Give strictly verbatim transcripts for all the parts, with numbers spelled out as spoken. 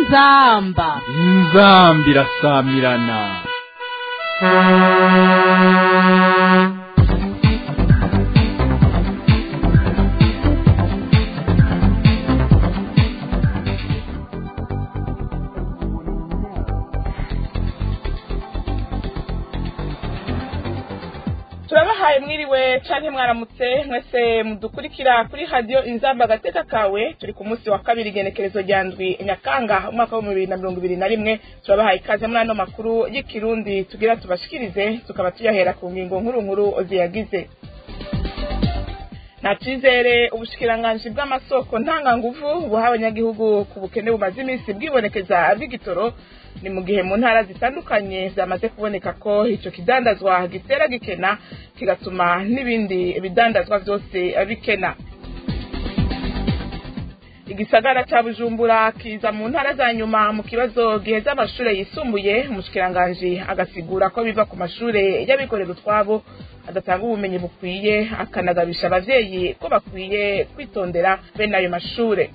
inzamba inzambi irasamirana. turabahaye mwiriwe canke mwaramutse mwese mudukurikira kuri radio inzamba gateka kawe. Turi ku munsi wa kabiri igenekerezo rya ndwi Nyakanga umwaka wa bibiri na mirongo ibiri na rimwe. Turabahaye ikaze muri ano makuru y'ikirundi tugira tubashikirize, tukaba tuyahera ku ngingo nkuru nkuru ziyagize. Natizere ubushikiranganje bw'amasoko ntanganguvu buha abanyagihugu ku bukene bumaze iminsi bwibonekeza bw'igitoro, ni mu gihe mu ntara zitandukanye zamaze kuboneka ko ico kidandazwa gitera gikena kigatuma n'ibindi bidandazwa byose bikena. Igisagara ca Bujumbura kiza mu ntara za nyuma mu kibazo giheza amashure yisumbuye. Umushikiranganje agasigura ko biva ku mashure y'abikorera utwabo adatanga ubumenyi bukwiye, akanagabisha abavyeyi ko bakwiye kwitondera bene ayo mashure.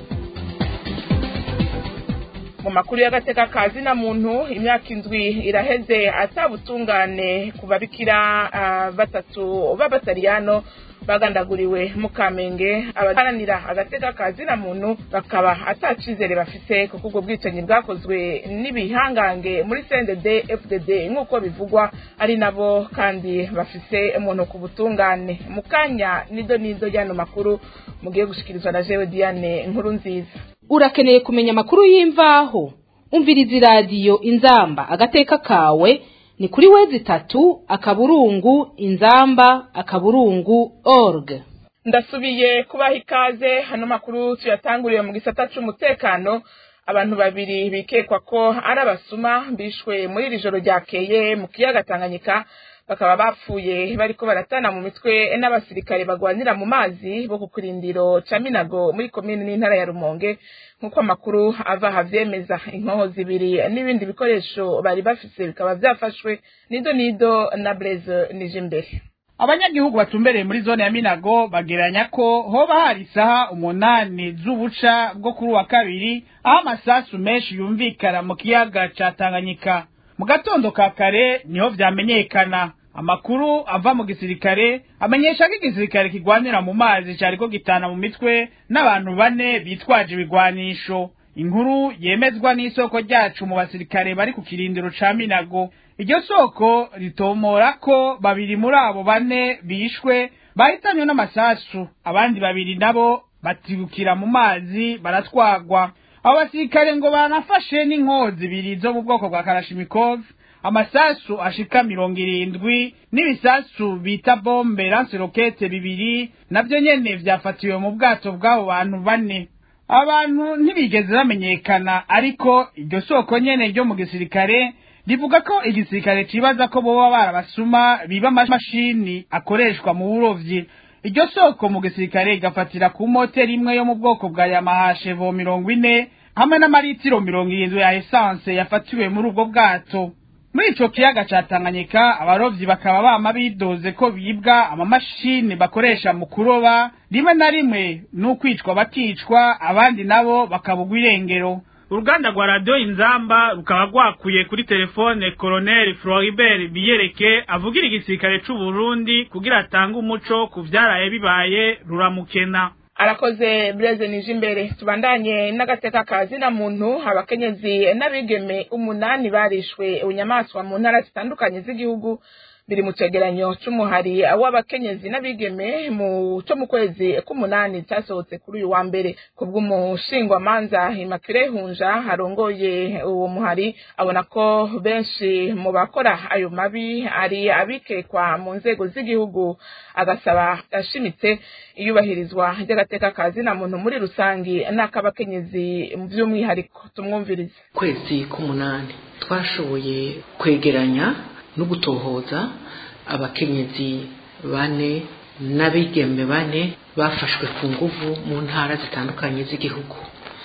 Mu makuru y'agateka kazi na muntu, imyaka indwi iraheze atabutungane ku babikira uh, batatu b'abataliyano bagandaguriwe mu Kamenge. Abaharanira agateka kazi na muntu bakaba atacizere bafise kuko ubwo bwicanyi bwakozwe n'ibihangange muri C N D D F D D nk'uko bivugwa, ari nabo kandi bafise umuntu ku butungane. Mukanya nido nido y'ano makuru mugiye gushikirizwa na jewe Diane Nkuru Nziza. Urakeneye kumenya makuru y'imvaho? Umviriza radio Inzamba agateka kawe ni kuri wezi tatu akaburungu inzamba akaburungu org. Ndasubiye kubaha ikaze. Hano makuru tuyatanguriye mu gisata c'umutekano. Abantu babiri bikekwa ko ari abasuma bishwe muri iri joro ryakeye mu kiyaga Tanganyika, bakaba bapfuye bariko baratana mu mitwe n'abasirikare bagwanira mu mazi bo ku kirindiro ca Minago muri komine n'intara ya Rumonge. Nkuko amakuru ava havyemeza, inkoho zibiri n'ibindi bikoresho bari bafise bikaba vyafashwe. Nido nido na Blaise Nijimbere. Abanyagihugu batumbereye muri zone ya Minago bageranya ko hoba hari isaha umunani z'ubuca bwo kuri wa kabiri aho amasasu menshi yumvikana mu kiyaga ca Tanganyika. Mu gatondo ka kare niho vyamenyekana. Amakuru ava mu gisirikare amenyesha ko igisirikare kigwanira mu mazi cyariko gitana mu mitwe n'abantu bane bitwaje ibigwanisho. Inkuru yemezwa n'isoko ryacu mu basirikare bari ku kirindiro ca Minago. Iryo soko ritomora ko babiri muri abo bane bishwe bahitanywe n'amasasu, abandi babiri nabo batibukira mu mazi baratwagwa. Abo basirikare ngo banafashe n'inkoho zibiri zo mu bwoko bwa Kalashnikov, amasasu ashika mirongo irindwi n'ibisasu bita bombe lance roquette bibiri navyo nyene vyafatiwe mu bwato bw'abo bantu bane. Abantu ntibigeze bamenyekana, ariko iryo soko nyene ryo mu gisirikare rivuga ko igisirikare cibaza ko boba barabasuma biba amashini akoreshwa mu burovyi. Iryo soko mu gisirikare gafatira ku moteri imwe yo mu bwoko bwa Yamaha Chevo mirongo ine hamwe n'amaritiro mirongo irindwi ya essence yafatiwe muri ubwo bwato. Muri ico kiyaga ca Tanganyika abarovyi bakaba bama bidoze ko bibwa amamashini bakoresha mu kuroba, rimwe na rimwe n'ukwicwa bakicwa, abandi nabo bakabugwa irengero. Uruganda rwa radio Inzamba rukaba rwakuye kuri telefone Colonel Floribert Biyereke avugira igisirikare c'u Burundi kugira atange umuco ku vyaraye bibaye ruramukena. Arakoze Blaise Nijimbere. Tubandanye n'agateka kazi na muntu. Abakenyezi n'abigeme umunani barishwe unyamaswa mu ntara zitandukanye z'igihugu, biri mu cegeranyo c'umuhari w'abakenyezi n'abigeme mu cyo mu kwezi k'umunani cyasohotse kuri uyu wa mbere. Kubw'umushingwa manza Immaculée Hunja harongoye uwo muhari, abona ko benshi mu bakora ayo mabi ari abikekwa mu nzego z'igihugu, agasaba ashimitse iyubahirizwa ry'agateka kazi na muntu muri rusangi n'akabakenyezi mu by'umwihariko. Tumwumvirize. Kwezi k'umunani twashoboye kwegeranya no gutohoza abakenyezi bane n'abigeme bane bafashwe ku nguvu mu ntara zitandukanye z'igihugu.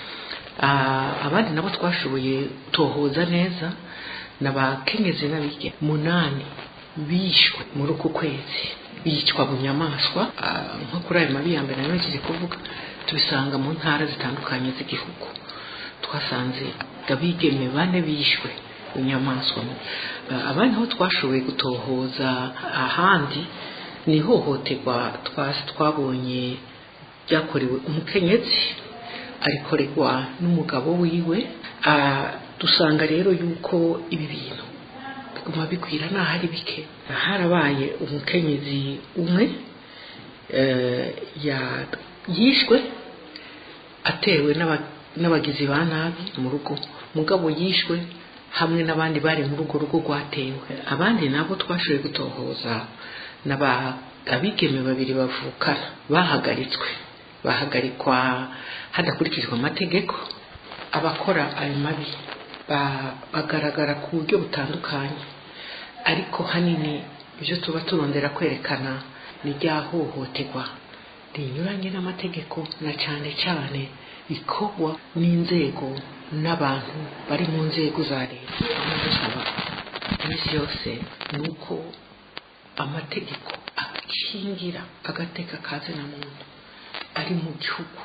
Abandi nabo twashoboye gutohoza neza n'abakenyezi n'abigeme munani bishwe muri uku kwezi, bicwa bunyamaswa. Nko kuri ayo mabi ya mbere nayo kiri kuvuga tubisanga mu ntara zitandukanye z'igihugu. twasanze abigeme bane bishwe inyamaswa. Abandi aho twashoboye gutohoza ahandi ni ihohoterwa twabonye ryakorewe umukenyezi arikorerwa n'umugabo wiwe. Dusanga rero yuko ibi bintu biguma bikwira naho ari bike. Harabaye umukenyezi umwe yishwe atewe n'abagizi ba nabi mu rugo, mugabo yishwe hamwe n'abandi bari mu rugo rugo rwatewe. Abandi nabo twashoboye gutohoza n'abigeme babiri bavukana bahagaritswe bahagarikwa hadakurikijwe amategeko. Abakora ayo mabi bagaragara ku buryo butandukanye, ariko hanini ibyo tuba turondera kwerekana ni rya hohoterwa rinyuranye n'amategeko, na cyane cyane bikorwa n'inzego n'abantu bari mu nzego za leta. Iminsi yose ni uko amategeko akingira agateka kazina muntu ari mu gihugu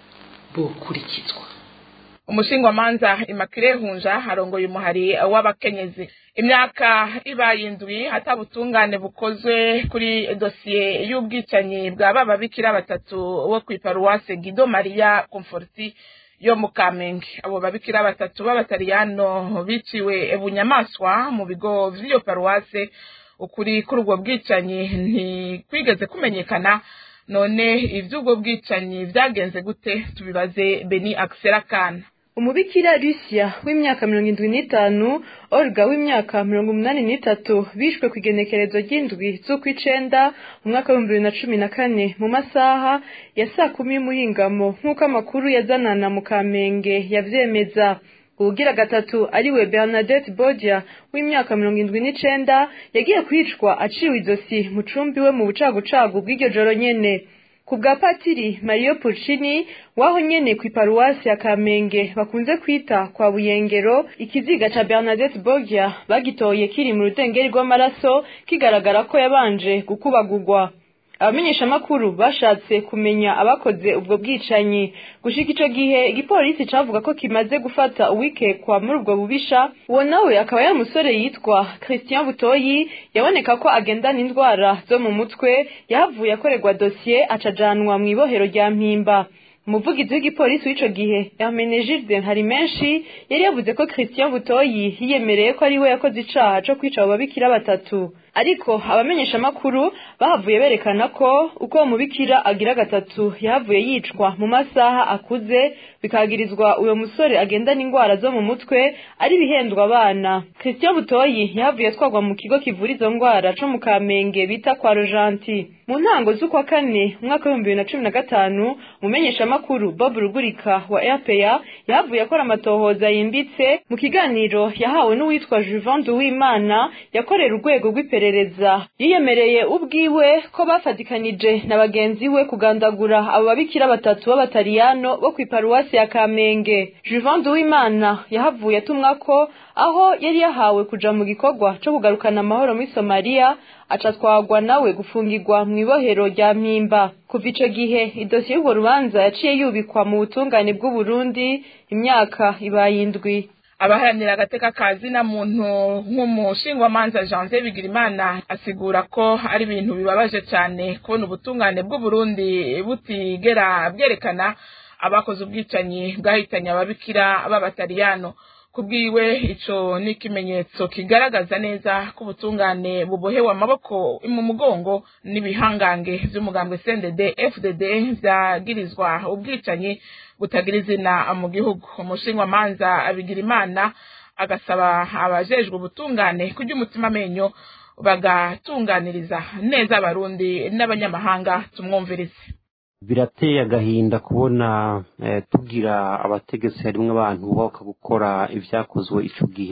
bokurikizwa. Umushingwamanza Immaculée Hunja arongoye umuhari w'abakenyezi. Imyaka ibaye indwi hatabutungane bukozwe kuri dosiye y'ubwicanyi bwa baba bikira batatu wo kwiparuwase Guido Maria Conforti yo mu Kamenge. Abo babikira batatu b'abatariyano biciwe bunyamaswa mu bigo vy'iyo paruwase. Ukuri kuri ubwo bwicanyi ntikwigeze kumenyekana. None ivy'ubwo bwicanyi vyagenze gute? Tubibaze Beni Akserakana. Umubikira Lucia w'imyaka mirongo indwi n'itanu, Olga w'imyaka mirongo umunani n'itatu bishwe ku igenekerezo ry'indwi z'ukwicenda mu mwaka w'ibihumbi bibiri na cumi na kane mu masaha ya saa kumi y'umuhingamo nk'uko amakuru yazanana mu Kamenge yavyemeza. Ugira gatatu ariwe Bernadette Bodia w'imyaka mirongo indwi n'icenda yagiye kwicwa aciwe izosi mu cumbi we mu bucagucagu bw'iryo joro nyene. Ku bwa Patiri Mario Puccini waho nyene ku iparuwasi ya Kamenge bakunze kwita kwa Buyengero, ikiziga ca Bernadette Bodia bagitoye kiri mu rutengeri rw'amaraso kigaragara ko yabanje gukubagurwa. Abamenyesha makuru bashatse kumenya abakoze ubwo bwicanyi. Gushika ico gihe igipolisi cavuga ko kimaze gufata uwikekwa muri ubwo bubisha. Uwo nawe akaba yari umusore yitwa Christian Butoyi, yaboneka ko agendana indwara zo mu mutwe, yahavuye akorerwa dossier acajanwa mu ibohero rya Mpimba. Umuvugizi w'igipolisi w'ico gihe Hermenegilde Harimenshi yari yavuze ko Christian Butoyi yiyemereye ko ari we yakoze icaha co kwica abo babikira batatu. Ariko abamenyesha makuru bahavuye berekana ko uko umubikira agira gatatu yahavuye yicwa mu masaha akuze, bikagirizwa uyo musore agendana ingwara zo mu mutwe ari bihendwa abana. Christian Butoyi yahavuye twagwa mu kigo kivura izo ngwara co mu Kamenge bita kwa Rojanti. Mu ntango z'ukwa kane umwaka w'ibihumbi bibiri na cumi na gatanu umumenyesha makuru Bob Rugurika wa R P A yahavuye akora amatohoza yimbitse mu kiganiro yahawe n'uwitwa Juvan Duwimana yakorera urwego rw'iperereza. Yiyemereye ubwiwe ko bafatikanije na bagenzi we kugandagura abo babikira batatu b'abatariyano bo kwiparuwasi ya Kamenge. Juvan Duwimana yahavuye atumwa ko aho yari yahawe kuja mu gikorwa cyo kugarukana amahoro muri Somalia acatwagwa nawe gufungirwa mu ibohero rya Mpimba. Kuva ico gihe idosiye y'ubwo rubanza yaciye yubikwa mu butungane bw'u Burundi imyaka ibaye indwi. Abaharanira agateka kazina muntu nk'umushingwamanza Janvier Bigirimana asigura ko ari ibintu bibabaje cyane kubona ubutungane bw'u Burundi butigera bwerekana abakoze ubwicanyi bwahitanye ababikira b'abatariyano. Kubwiwe ico ni ikimenyetso kigaragaza neza ko ubutungane bubohewe amaboko mu mugongo n'ibihangange vy'umugambwe C N D D F D D vyagirizwa ubwicanyi butagira izina mu gihugu. Umushingwamanza Bigirimana agasaba abajejwe ubutungane kugira umutima menyo bagatunganiriza neza abarundi n'abanyamahanga. Tumwumvirize. Birateye agahinda kubona eh, tugira abategetsi harimwe abantu baka gukora ivyakozwe ico gihe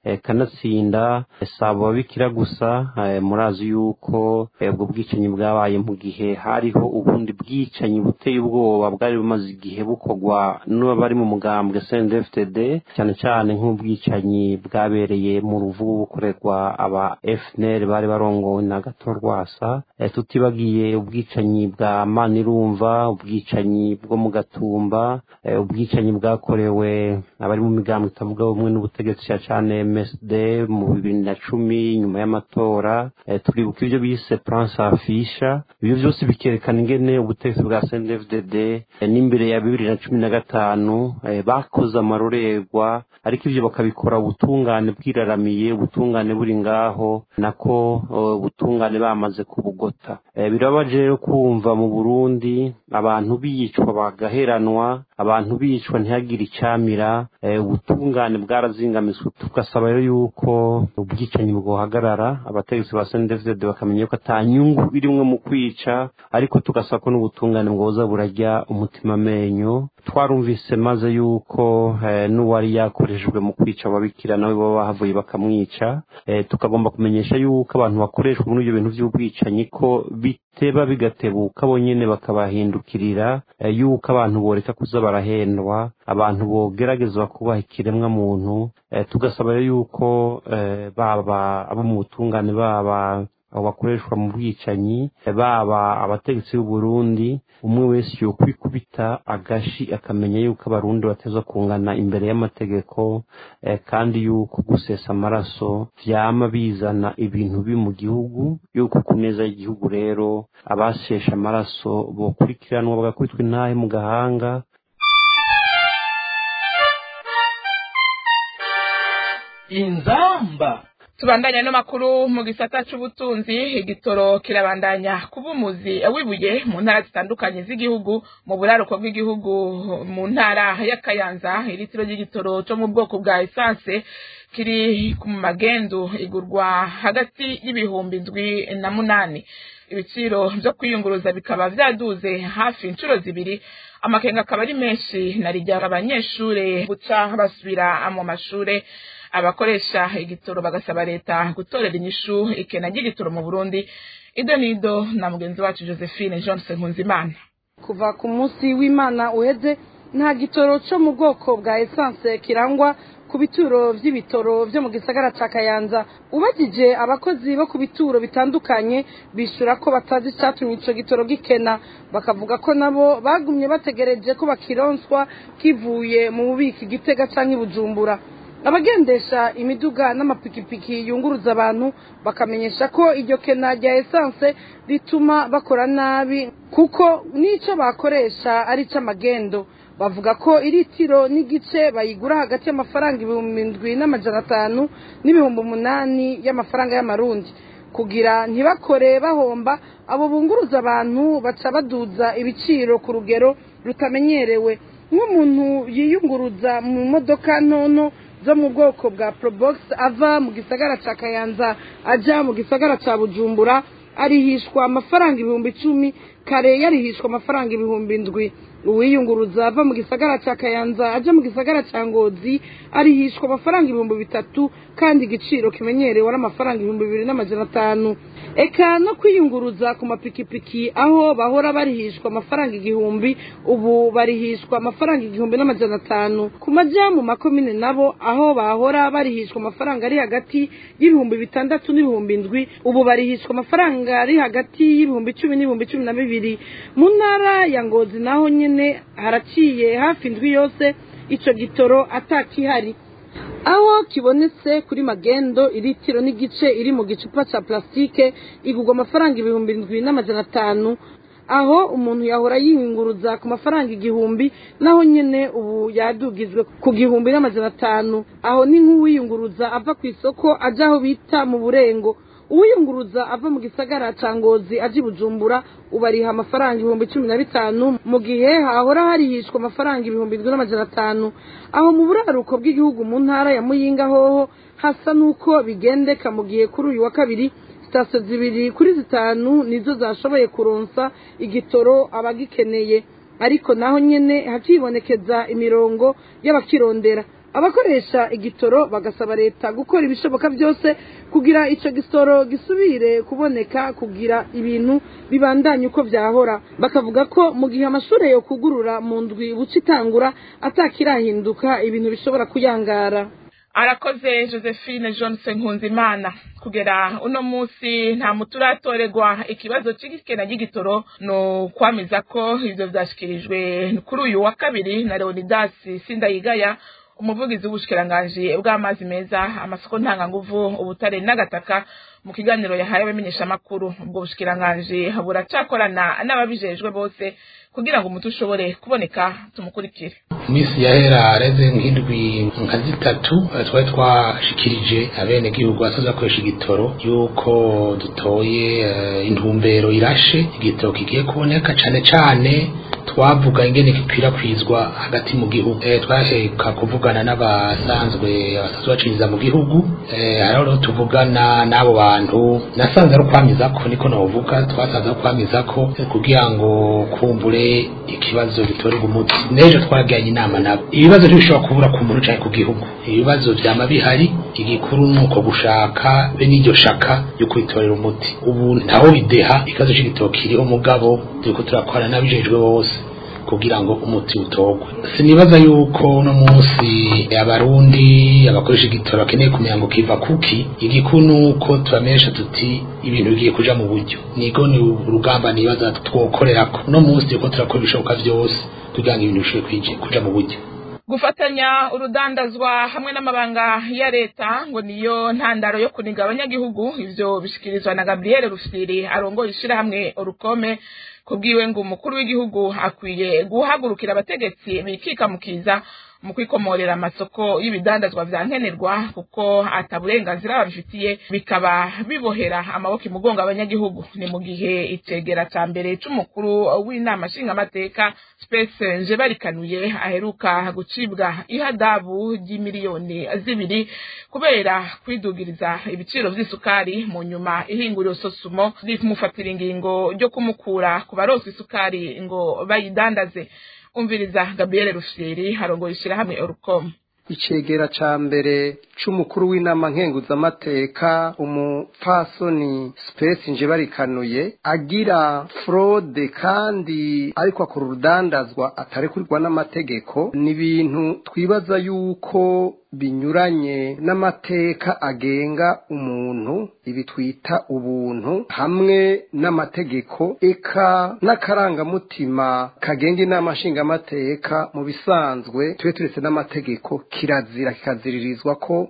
kanatsinda sabo babikira gusa murazi yuko ubwo bwicanyi bwabaye mu gihe hariho ubundi bwicanyi buteye ubwoba bwari bumaze igihe bukorwa n'abari mu mugambwe C N D F T D cyane cyane nk'ubwicanyi bwabereye mu ruvubu bukorerwa aba F N L bari barongowe na Gatorwasa tutibagiye ubwicanyi bwa Manirumva ubwicanyi bwo mu Gatumba ubwicanyi bwakorewe abari mu migambwe itavuga bumwe n'ubutegetsi cyane M S D mu bibiri na cumi nyuma y'amatora turibuka ibyo bise Prince Afisha ibyo byose bikerekana ingene ubutegetsi bwa C N D F D D n'imbere ya bibiri na cumi na gatanu bakoze amarorerwa ariko ibyo bakabikora ubutungane bwiraramiye ubutungane buri ngaho nako ubutungane bamaze kubugota birabaje rero kumva mu Burundi abantu biyicwa bagaheranwa abantu biyicwa ntihagire icamira ubutungane bwarazingamizwe tugasaba rero yuko ubwicanyi bwohagarara abategetsi ba C N D F D D bakamenya ko atanyungu irimwe mu kwica ariko tugasaba ko n'ubutungane bwoza burajya umutima menyo twarumvise maze yuko n'uwari yakoreshejwe mu kwica ababikira nawe baba bahavuye bakamwica tukagomba kumenyesha yuko abantu bakoreshwa muri ibyo bintu by'ubwicanyi ko biteba bigatebuka bonyene bakabahindukirira yuko abantu boreka kuza barahendwa abantu bogerageza kubaha ikiremwa muntu tugasaba yuko baba abo mu butungane baba abo bakoreshwa mu bwicanyi baba abategetsi b'u Burundi umwe wese yo kwikubita agashi akamenya yuko abarundi bateza kungana imbere y'amategeko eh, kandi yuko gusesa amaraso vyama bizana ibintu bi mu gihugu yuko kuneza igihugu rero abashesha amaraso bokurikiranwa bagakubitwa intahe mu gahanga. Inzamba tubandanya no makuru mu gisata c'ubutunzi igitoro kirabandanya kubumuzi wibuye mu ntara zitandukanye z'igihugu mu buraruko bw'igihugu mu ntara ya Kayanza ilitiro ry'igitoro cyo mu bwoko bwa essence kiri ku magendo igurwa hagati y'ibihumbi indwi na munani ibiciro byo kwiyunguruza bikaba vyaduze hafi inshuro zibiri amakenga akaba ari menshi narijya abanyeshure buca basubira mu mashure abakoresha igitoro bagasaba leta gutorera inyishu ikena ry'igitoro mu Burundi. Ido nido na mugenzi wacu Josephine Johnson Nkunzimana. Kuva ku munsi w'Imana uheze nta gitoro cyo mu bwoko bwa essence kirangwa ku bituro vy'ibitoro vyo mu gisagara ca Kayanza. Ubagije abakozi bo ku bituro bitandukanye bishura ko batazi cyatumye ico gitoro gikena, bakavuga ko nabo bagumye bategereje ko bakironswa kivuye mu bubiki Gitega canke Bujumbura. Abagendesha imiduga n'amapikipiki yunguruza abantu bakamenyesha ko iryo kena rya essence rituma bakora nabi kuko nico bakoresha ari c'amagendo. Bavuga ko iritiro n'igice bayigura hagati y'amafaranga ibihumbi indwi n'amajana atanu n'ibihumbi umunani y'amafaranga y'amarundi. Kugira ntibakore bahomba abo bunguruza abantu baca baduza ibiciro ku rugero rutamenyerewe. Nk'umuntu yiyunguruza mu modoka ntono zo mu bwoko bwa Probox ava mu gisagara ca Kayanza aja mu gisagara ca Bujumbura arihishwa amafaranga ibihumbi icumi, kare yarihishwa amafaranga ibihumbi indwi. Uwiyunguruza ava mu gisagara ca Kayanza aja mu gisagara ca Ngozi arihishwa amafaranga ibihumbi bitatu kandi igiciro kimenyerewe n'amafaranga ibihumbi bibiri n'amajana atanu. Eka no kwiyunguruza ku mapikipiki aho bahora barihishwa amafaranga igihumbi ubu barihishwa amafaranga igihumbi n'amajana atanu. Ku maja mu makomine nabo aho bahora barihishwa amafaranga ari hagati y'ibihumbi bitandatu n'ibihumbi indwi ubu barihishwa amafaranga ari hagati y'ibihumbi icumi n'ibihumbi cumi na bibiri. Mu ntara ya Ngozi naho nyene haraciye hafi indwi yose ico gitoro atakihari. Aho kibonetse kuri magendo iritiro n'igice iri mu gicupa ca plastike igurwa amafaranga ibihumbi indwi n'amajana atanu, aho umuntu yahora yiyunguruza ku mafaranga igihumbi naho nyene ubu yadugizwe ku gihumbi n'amajana atanu. Aho ni nk'uwiyunguruza ava ku isoko aja aho bita mu Burengo. Uwiyunguruza ava mu gisagara ca Ngozi aje Bujumbura ubariha amafaranga ibihumbi cumi na bitanu mu gihe hahora harihishwa amafaranga ibihumbi indwi n'amajana atanu. Aho mu buraruko bw'igihugu mu ntara ya Muyinga hoho hasa nuko bigendeka mu gihe kuri uyu wa kabiri sitasiyo zibiri kuri zitanu nizo zashoboye kuronsa igitoro abagikeneye, ariko naho nyene hakibonekeza imirongo y'abakirondera. abakoresha igitoro bagasaba leta gukora ibishoboka byose kugira ico gisoro gisubire kuboneka kugira ibintu bibandanye uko vyahora bakavuga ko mu gihe amashure yo kugurura mu ndwi buca itangura atakirahinduka ibintu bishobora kuyangara. Arakoze Josephine Johnson Nkunzimana. Kugera uno musi nta muturatorerwa ikibazo c'igikena g'igitoro no kwamiza ko ivyo vyashikirijwe kuri uyu wa kabiri na Leonidas Sindayigaya umuvugizi w'ubushikiranganje bw'amazi meza amasoko ntanganguvu ubutare n'agataka mu kiganiro yahaye abamenyesha makuru ubwo bushikiranganje buracakorana n'ababijejwe bose kugira ngo umuti ushobore kuboneka tumukurikire. Misi yahera areze nk'indwi nka zitatu twari twashikirije abene gihugu basoza koresha igitoro yuko dutoye uh, intumbero irashe igitoro kigiye kuboneka cane cane twavuga ingene kikwirakwizwa hagati mu gihugu eh twaheka kuvugana n'abasanzwe abasanzwe baciriza mu gihugu eh haro tuvugana nabo bantu nasanze ari kwamiza ko niko novuga twasanze kwamiza ko eh, kugira ngo kumbure ikibazo gitorerwa umuti nejo twaganye inama nabo ibibazo bishobora kubura ku muntu cyane ku gihugu ibibazo vyama bihari igikuru nuko gushaka be n'iryo shaka yo kwitorera umuti ubu ntaho bideha ikazo c'igitokiriho mugabo duko turakora nabijejwe bose kugira ngo umuti utogwe. Sinibaza yuko no munsi abarundi abakoresha igitoro bakeneye kumenya ngo kiva kuki igikunu ko tubamesha tuti ibintu bigiye kuja mu buryo nigo ni urugamba nibaza twokorerako no munsi yuko turakora ibishoboka vyose kugira ngo ibintu bishobore kuja mu buryo. Gufatanya urudandazwa hamwe n'amabanga ya leta ngo niyo ntandaro yo kuniga abanyagihugu ivyo bishikirizwa na Gabriel Rufyiri arongoye ishirahamwe Orukome kubwiwe ngo umukuru w'igihugu akwiye guhagurukira abategetsi bikika mukiza mu kwikomorera amasoko y'ibidandazwa vya nkenerwa kuko ataburenganzira babifitiye bikaba bibohera amaboko imugonga abanyagihugu. Ni mu gihe itegera ca mbere c'umukuru w'inama nshingamateka Space Njebarikanuye aheruka gucibwa ihadabu y'imiliyoni zibiri kubera kwidugiriza ibiciro vy'isukari mu nyuma ihinguriro Sosumo rimufatira ingingo ryo kumukura ku baronse isukari ngo bayidandaze. Umviriza Gabriel Rufyiri harongoye ishirahamwe Orukome. Icegera ca mbere c'umukuru w'inama nkenguzamateka umupfasoni Space Njebarikanuye agira fraude kandi ariko akora urudandazwa atarekurwa n'amategeko ni ibintu twibaza yuko binyuranye n'amateka agenga umuntu ibi twita ubuntu hamwe n'amategeko eka n'akarangamutima kagenga inama nshingamateka mu bisanzwe tube turetse n'amategeko kirazira kikaziririzwa ko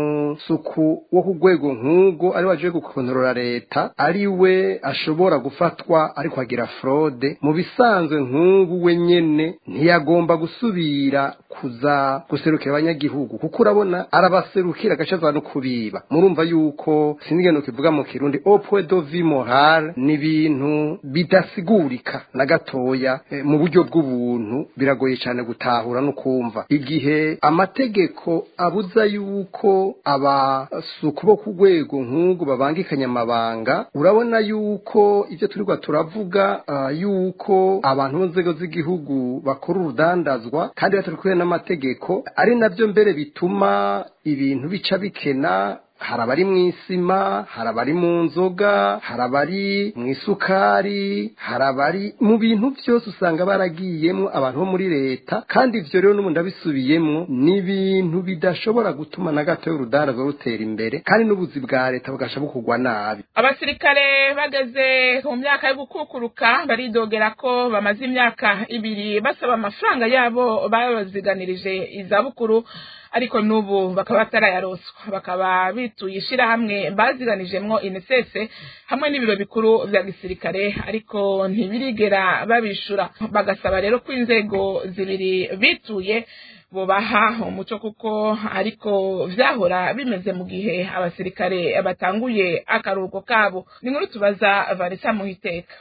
umusuku wo ku rwego nk'ubwo ari waje gukontorora leta ari we ashobora gufatwa ariko agira fraude mu bisanzwe nk'ubu we nyene ntiyagomba gusubira kuza guserukira abanyagihugu kuko urabona arabaserukira gacaza no kubiba murumva yuko sinigeno kivuga mu kirundi opwe do vi moral ni bintu bidasigurika na gatoya e, mu buryo bw'ubuntu biragoye cyane gutahura no kumva igihe amategeko abuza yuko abasuku bo ku rwego nk'ubwo babangikanya amabanga urabona yuko ivyo turigwa turavuga uh, yuko abantu mu nzego z'igihugu bakora urudandazwa kandi batarikuye n'amategeko ari navyo mbere bituma ibintu bica bikena harabari mw'isima harabari mu nzoga harabari mw'isukari harabari mu bintu byose usanga baragiyemo abantu bo muri leta kandi ivyo rero n'umuntu abisubiyemo ni ibintu bidashobora gutuma na gato y'urudandazwa rutera imbere kandi n'ubuzi bwa leta bugasha bukugwa nabi. Abasirikare bageze mu myaka yo gukukuruka baridogera ko bamaze imyaka ibiri basaba amafaranga yabo babaziganirije izabukuru ariko nubu bakaba batarayaroswa bakaba bituye ishirahamwe baziganijemwo N S S hamwe n'ibiro bikuru vya gisirikare ariko ntibirigera babishura bagasaba rero ko inzego zibiri bituye bobaha umuco kuko ariko vyahora bimeze mu gihe abasirikare batanguye akaruhuko kabo. Ni nkuru tubaza Vanessa Muhiteka.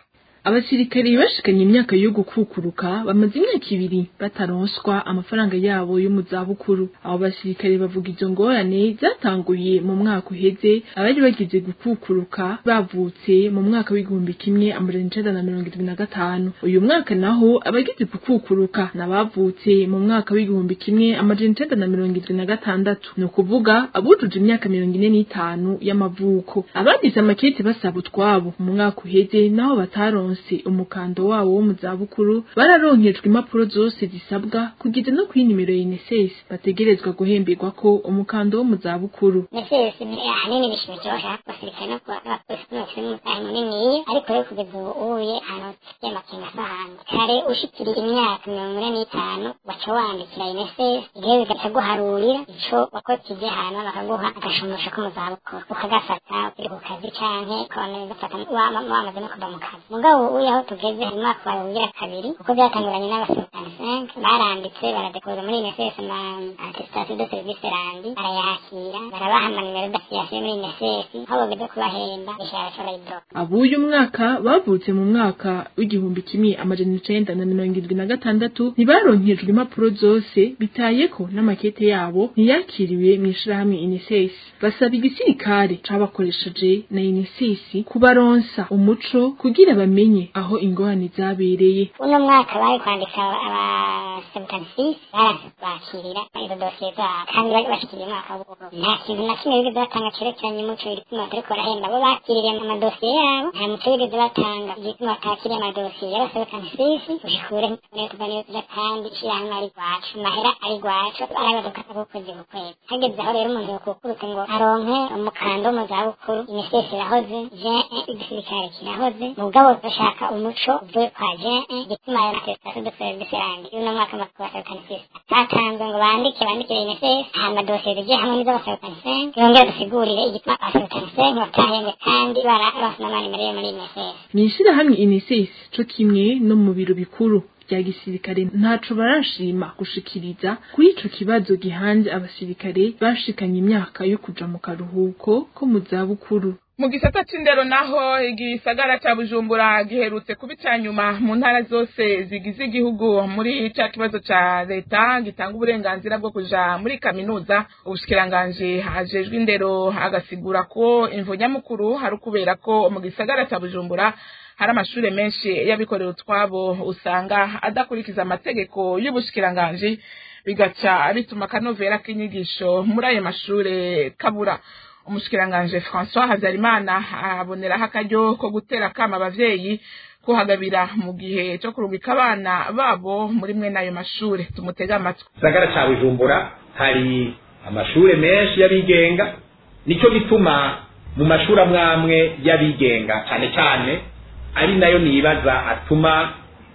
abasirikare bashikanye imyaka yo gukukuruka bamaze imyaka ibiri bataronswa amafaranga yabo yo mu zabukuru. Abo basirikare bavuga izo ngorane zatanguye mu mwaka uheze abari bagize gukukuruka bavutse mu mwaka w'igihumbi kimwe amajana icenda na mirongo irindwi na gatanu. Uyu mwaka naho abagize gukukuruka n'abavutse mu mwaka w'igihumbi kimwe amajana icenda na mirongo irindwi na gatandatu, ni ukuvuga abujuje imyaka mirongo ine n'itanu y'amavuko. Abagize amakete basaba utwabo mu mwaka uheze naho bataronse umukando wabo wo mu zabukuru bararonkejwe impapuro zose zisabwa kugeza no kuri nimero ya I N S S bategerezwa guhemberwa ko umukando wo mu zabukuru. N S S ahanini bishimikirwa abasirikare no abapolisi n'abasirikare n'umutahe munini, ariko rero kugeza ubu ubuye ahantu tugiye amakenga asahanga kare ushikiriye imyaka mirongo ine n'itanu baca wandikira I N S S igihe bigaca guharurira ico wakotije hano bakaguha agashumusho ko mu zabukuru ukagafata ukiri ku kazi canke kone gafata wamaze no kuva mu kazi. Mugabo ubu aho tugeze mu mwaka wa bibiri na kabiri uko byatanguranye n'abasirikare baranditse baradekoza muri I N S S na attestation de service randi barayakira barabaha nimero d'affiation muri I N S S aho bageze kubahemba ishara cy'ayido. Abuyu mwaka bavutse mu mwaka w'igihumbi kimwe amajana icenda na mirongo irindwi na gatandatu ntibaronkejwe impapuro zose bitayeko n'amakete yabo ntiyakiriwe mu ishirahamwe I N S S. Basaba igisirikare cabakoresheje na I N S S kubaronsa umuco kugira bamenye aho ingorane zabereye. Uno mwaka bari kwandika aba seventy-six bakirira izo dosiye zabo kandi bari bashikiriye umwaka w'ubu nta kintu na kimwe bigeze batanga cerekeranye umuco igituma bariko barahemba bo bakiririye amadosiye yabo nta muco bigeze batanga igituma batakiriye amadosiye y'aba seventy-six ushikure nk'utuntu tubaniyo tuja kandi ishirahamwe ari rwacu mahera ari rwacu arabaduka kukwezi kukwezi hageze aho rero umuntu yokukurutse ngo aronke umukando mu zabukuru I N S S irahoze je igisirikare kirahoze mugabo bashaka umuco uvuye kwa je igituma ya attestation de service randi uno mwaka makuru seventy-six tatanzwe ngo bandike bandike I N S S hama dosiye zije hamwe n'izo seventy-five yongera dusigurire igituma seventy-five batahembwe kandi bararose n'amanimero yo muri I N S S. Mw'ishirahamwe I N S S co kimwe no mu biro bikuru bya gisirikare ntaco barashima gushikiriza kuri ico kibazo gihanze abasirikare bashikanye imyaka yo kuja mu karuhuko ko mu zabukuru. Mu gisata c'indero naho igisagara ca Bujumbura giherutse kubica nyuma mu ntara zose zigize igihugu muri ca kibazo ca leta gitanga uburenganzira bwo kuja muri kaminuza. Ubushikiranganje hajejwe indero agasigura ko imvo nyamukuru hari kubera ko mu gisagara ca Bujumbura hari amashure menshi y'abikorera utwabo usanga adakurikiza amategeko y'ubushikiranganje bigaca bituma kanovera k'inyigisho muri ayo mashure kabura. Umushikiranganje François Hazarimana aboneraho akaryo ko gutera kama abavyeyi kuhagabira mu gihe cyo kurungika abana babo muri mwe nayo mashure. Tumutega amatwi. Gisagara ca Bujumbura hari amashure menshi y'abigenga, nico gituma mu mashuri amwamwe y'abigenga cyane cyane ari nayo nibaza atuma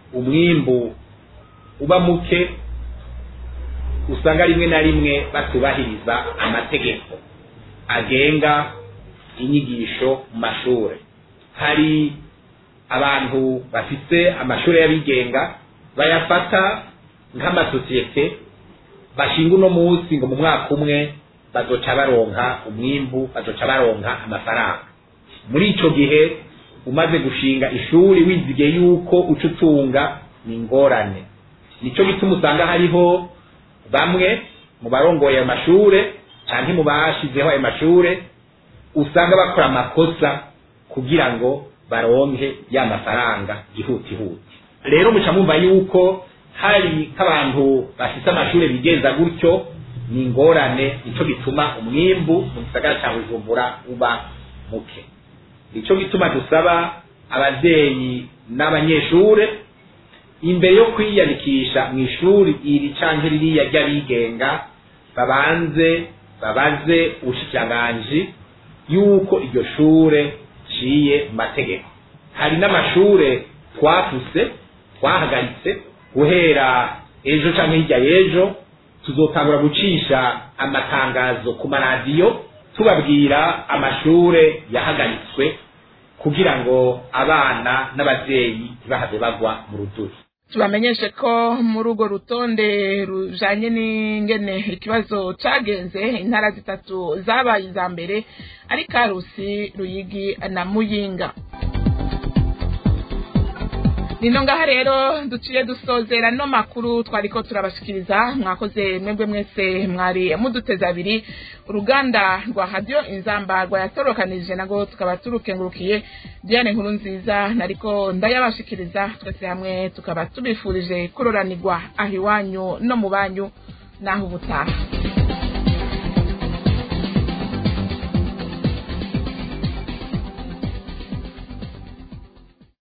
umwimbu uba muke, usanga rimwe na rimwe batubahiriza amategeko agenga inyigisho mu mashure. Hari abantu bafite amashure y'abigenga bayafata nk'amasosiyete bashinga uno munsi ngo mu mwaka umwe bazoca baronka umwimbu, bazoca baronka amafaranga. Muri ico gihe umaze gushinga ishuri wizige yuko ucutunga ni ingorane. Nico gituma usanga hariho bamwe mu barongoye amashure canke mu bashizeho ayo mashure usanga bakora amakosa kugira ngo baronke ya mafaranga gihuti huti. Rero muca mumva yuko hari nk'abantu bafite amashure bigenza gutyo ni ingorane, nico gituma umwimbu mu gisagara ca Bujumbura uba muke. Nico gituma dusaba abavyeyi n'abanyeshure imbere yo kwiyandikisha mu ishuri iri canke ririya ry'abigenga babanze babaze ubushikiranganje yuko iryo shure ciye mu mategeko. Hari n'amashure twafuse twahagaritse guhera ejo canke hirya y'ejo tuzotangura gucisha amatangazo ku maradiyo tubabwira amashure yahagaritswe kugira ngo abana n'abavyeyi ntibahave bagwa mu ruduri. Tubamenyeshe ko muri urwo rutonde rujanye n'ingene ikibazo cagenze intara zitatu zabaye iza mbere ari Karusi, Ruyigi na Muyinga. nino ngaha rero duciye dusozera no makuru twariko turabashikiriza mwakoze mwebwe mwese mwari muduteze abiri uruganda rwa radio inzamba rwa yatorokanije nago tukaba turukengurukiye Diane nkuru nziza nariko ndayabashikiriza twese hamwe tukaba tubifurije kuroranirwa ahiwanyu no mubanyu naho ubutaha